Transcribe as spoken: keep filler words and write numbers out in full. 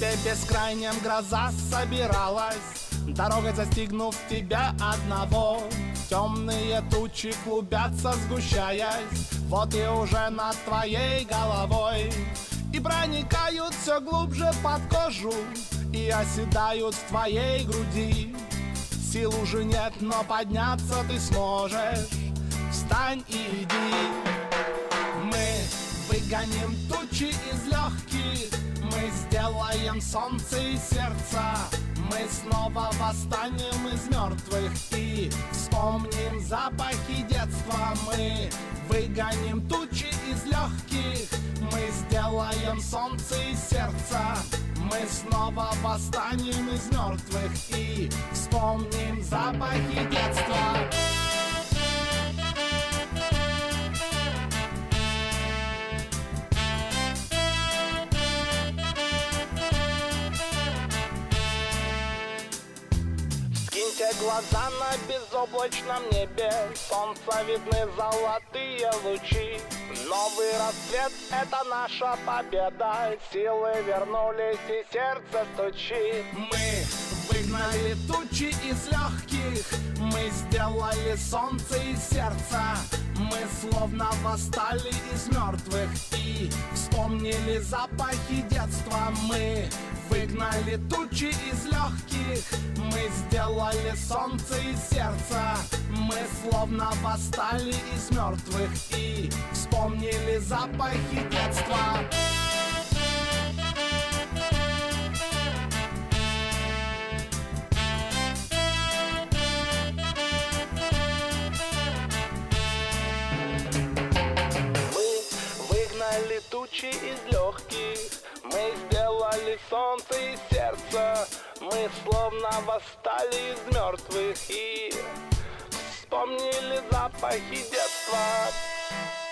небе бескрайнем гроза собиралась, дорогой застигнув тебя одного. Темные тучи клубятся, сгущаясь, вот и уже над твоей головой. И проникают все глубже под кожу, и оседают в твоей груди. Сил уже нет, но подняться ты сможешь. Встань и иди. Мы выгоним тучи из легких, мы сделаем солнце и сердца. Мы снова восстанем из мертвых и вспомним запахи детства. Мы выгоним тучи из легких, мы сделаем солнце и сердца. Мы снова восстанем из мертвых и вспомним запахи детства. Скиньте глаза на безоблачном небе, солнца видны золотые лучи. Новый рассвет — это наша победа, силы вернулись и сердце стучит. Мы выгнали тучи из легких, мы сделали солнце из сердца. Мы словно восстали из мертвых и вспомнили запахи детства. Мы выгнали тучи из легких, мы сделали солнце из сердца. Мы словно восстали из мертвых и вспомнили запахи детства. Мы выгнали тучи из легких, мы сделали солнце из сердца. Мы словно восстали из мертвых и вспомнили запахи детства.